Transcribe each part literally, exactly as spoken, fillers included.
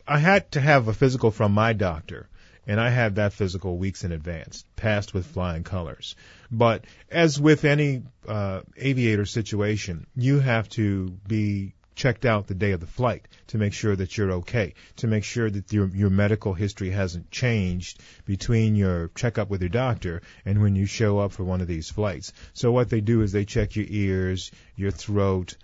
I had to have a physical from my doctor, and I had that physical weeks in advance, passed with flying colors. But as with any uh, aviator situation, you have to be checked out the day of the flight to make sure that you're okay, to make sure that your your medical history hasn't changed between your checkup with your doctor and when you show up for one of these flights. So what they do is they check your ears, your throat.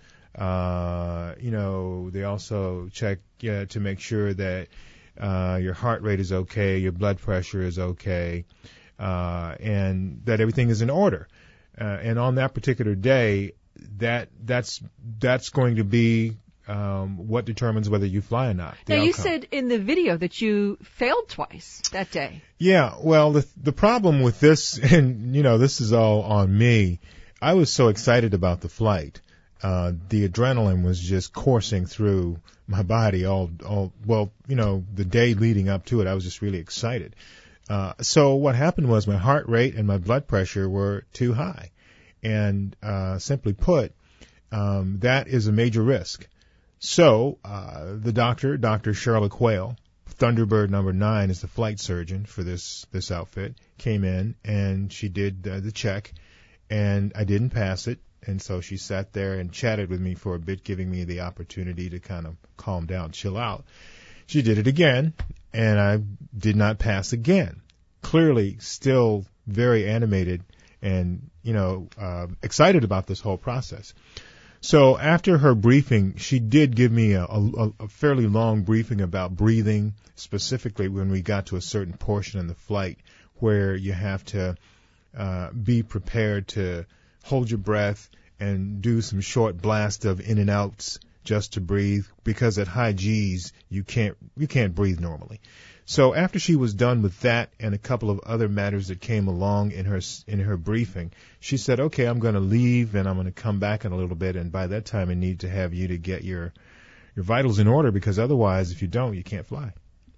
Uh, you know, they also check uh, to make sure that uh, your heart rate is okay, your blood pressure is okay, uh, and that everything is in order. Uh, and on that particular day, that that's that's going to be um, what determines whether you fly or not. Now, outcome. You said in the video that you failed twice that day. Yeah, well, the the problem with this, and you know, this is all on me. I was so excited about the flight. Uh, the adrenaline was just coursing through my body all, all, well, you know, the day leading up to it, I was just really excited. Uh, so what happened was my heart rate and my blood pressure were too high. And, uh, simply put, um, that is a major risk. So, uh, the doctor, Doctor Charlotte Quayle, Thunderbird number nine is the flight surgeon for this, this outfit, came in and she did uh, the check and I didn't pass it. And so she sat there and chatted with me for a bit, giving me the opportunity to kind of calm down, chill out. She did it again, and I did not pass again. Clearly still very animated and, you know, uh, excited about this whole process. So after her briefing, she did give me a, a, a fairly long briefing about breathing, specifically when we got to a certain portion in the flight where you have to uh, be prepared to hold your breath and do some short blast of in and outs just to breathe, because at high G's you can't you can't breathe normally. So after she was done with that and a couple of other matters that came along in her in her briefing, she said, "Okay, I'm going to leave and I'm going to come back in a little bit, and by that time I need to have you to get your your vitals in order, because otherwise if you don't, you can't fly."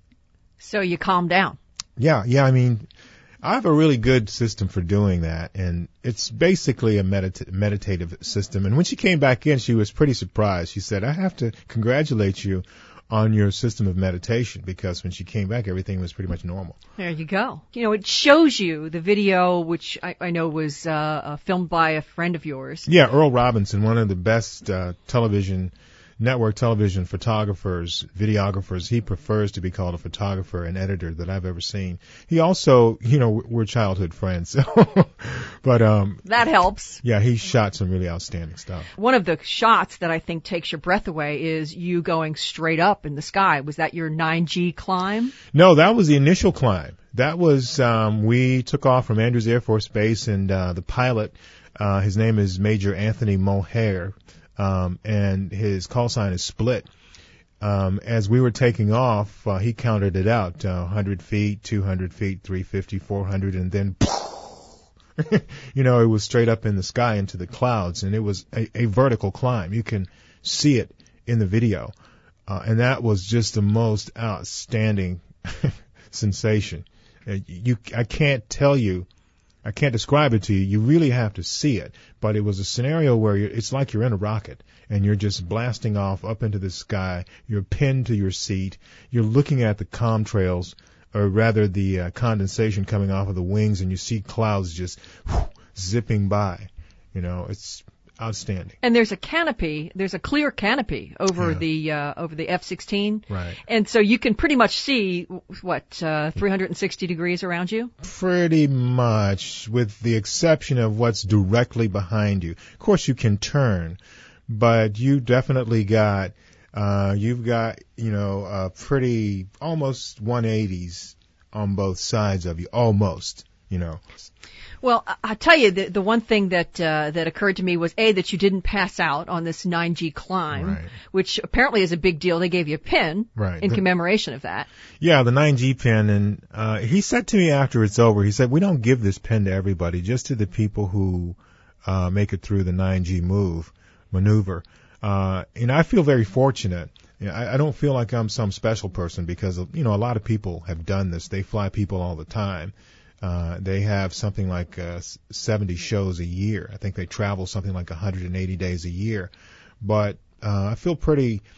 So you calmed down. Yeah, yeah, I mean, I have a really good system for doing that, and it's basically a medita- meditative system. And when she came back in, she was pretty surprised. She said, "I have to congratulate you on your system of meditation," because when she came back, everything was pretty much normal. There you go. You know, it shows you the video, which I, I know was uh, uh, filmed by a friend of yours. Yeah, Earl Robinson, one of the best uh, television network television photographers, videographers. He prefers to be called a photographer and editor that I've ever seen. He also, you know, we're childhood friends. So, but um, that helps. Yeah, he shot some really outstanding stuff. One of the shots that I think takes your breath away is you going straight up in the sky. Was that your nine G climb? No, that was the initial climb. That was um, we took off from Andrews Air Force Base, and uh, the pilot, uh, his name is Major Anthony Mohair. Um, and his call sign is Split. Um, as we were taking off, uh, he counted it out, uh, one hundred feet, two hundred feet, three fifty, four hundred, and then, you know, it was straight up in the sky into the clouds, and it was a, a vertical climb. You can see it in the video. Uh, and that was just the most outstanding sensation. Uh, you, I can't tell you. I can't describe it to you. You really have to see it. But it was a scenario where you're, it's like you're in a rocket and you're just blasting off up into the sky. You're pinned to your seat. You're looking at the contrails, or rather the uh, condensation coming off of the wings, and you see clouds just whew, zipping by. You know, it's outstanding. And there's a canopy, there's a clear canopy over yeah. the uh, over the F sixteen. Right. And so you can pretty much see, what, uh, three hundred sixty degrees around you? Pretty much, with the exception of what's directly behind you. Of course, you can turn, but you definitely got, uh, you've got, you know, uh, pretty, almost one eighties on both sides of you. Almost, you know. Well, I'll tell you, the, the one thing that uh, that occurred to me was, A, that you didn't pass out on this nine G climb, right. which apparently is a big deal. They gave you a pin right. in the, commemoration of that. Yeah, the nine G pin. And uh, he said to me after it's over, he said, "We don't give this pin to everybody, just to the people who uh, make it through the nine G move, maneuver." Uh, and I feel very fortunate. You know, I, I don't feel like I'm some special person because, you know, a lot of people have done this. They fly people all the time. Uh, they have something like uh, seventy shows a year. I think they travel something like one hundred eighty days a year. But uh, I feel pretty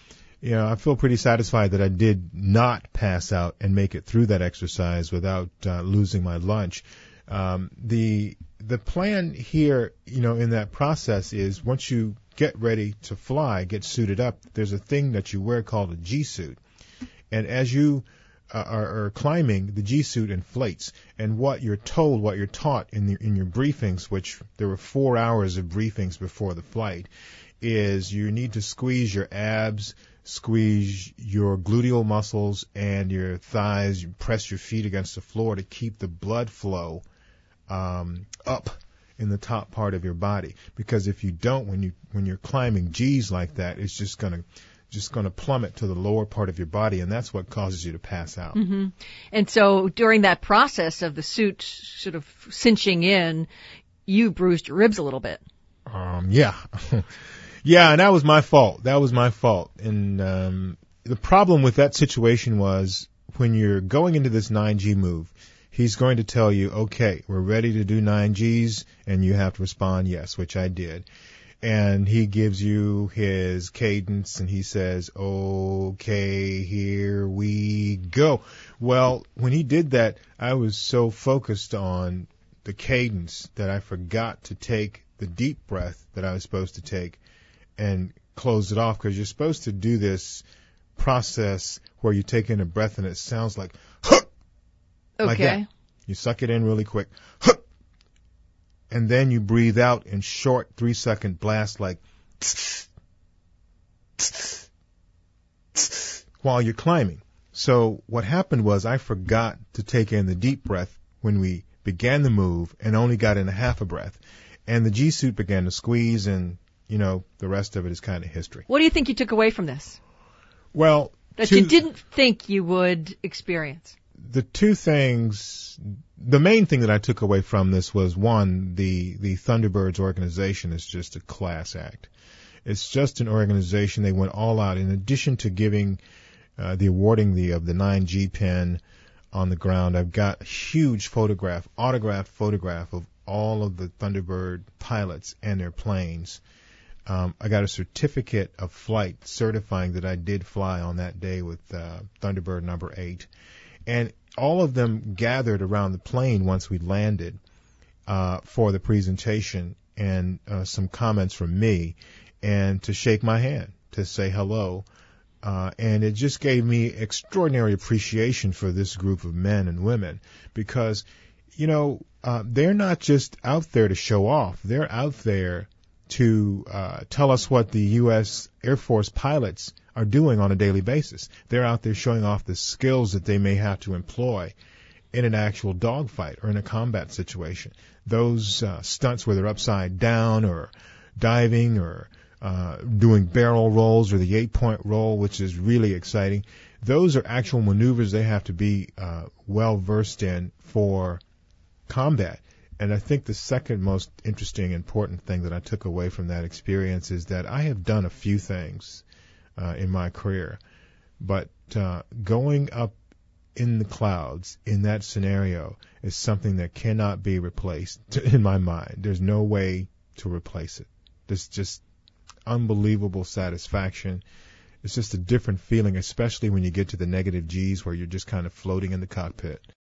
you know, I feel pretty satisfied that I did not pass out and make it through that exercise without uh, losing my lunch. Um, the the plan here, you know, in that process is once you get ready to fly, get suited up, there's a thing that you wear called a G-suit. And as you uh, are, are climbing, the G-suit inflates. And what you're told, what you're taught in, the, in your briefings, which there were four hours of briefings before the flight, is you need to squeeze your abs, squeeze your gluteal muscles and your thighs. You press your feet against the floor to keep the blood flow um, up in the top part of your body. Because if you don't, when you when you're climbing G's like that, it's just gonna just gonna plummet to the lower part of your body, and that's what causes you to pass out. Mm-hmm. And so during that process of the suit sort of cinching in, you bruised your ribs a little bit. Um, yeah. Yeah, and that was my fault. That was my fault. And um, the problem with that situation was when you're going into this nine G move, he's going to tell you, okay, we're ready to do nine Gs, and you have to respond yes, which I did. And he gives you his cadence, and he says, okay, here we go. Well, when he did that, I was so focused on the cadence that I forgot to take the deep breath that I was supposed to take and close it off, because you're supposed to do this process where you take in a breath and it sounds like, huh, okay. Like that. You suck it in really quick, huh, and then you breathe out in short three-second blasts like tss, tss, tss, while you're climbing. So what happened was I forgot to take in the deep breath when we began the move and only got in a half a breath. And the G-suit began to squeeze, and you know, the rest of it is kind of history. What do you think you took away from this? Well, that two, you didn't think you would experience? The two things, the main thing that I took away from this was, one, the, the Thunderbirds organization is just a class act. It's just an organization. They went all out. In addition to giving uh, the awarding the of the nine G pin on the ground, I've got a huge photograph, autographed photograph of all of the Thunderbird pilots and their planes. Um, I got a certificate of flight certifying that I did fly on that day with uh, Thunderbird number eight. And all of them gathered around the plane once we landed uh, for the presentation and uh, some comments from me and to shake my hand, to say hello. Uh, and it just gave me extraordinary appreciation for this group of men and women because, you know, uh, they're not just out there to show off. They're out there to uh, tell us what the U S Air Force pilots are doing on a daily basis. They're out there showing off the skills that they may have to employ in an actual dogfight or in a combat situation. Those uh, stunts where they're upside down or diving or uh, doing barrel rolls or the eight-point roll, which is really exciting, those are actual maneuvers they have to be uh, well-versed in for combat. And I think the second most interesting, important thing that I took away from that experience is that I have done a few things uh, in my career, but uh, going up in the clouds in that scenario is something that cannot be replaced in my mind. There's no way to replace it. There's just unbelievable satisfaction. It's just a different feeling, especially when you get to the negative G's where you're just kind of floating in the cockpit.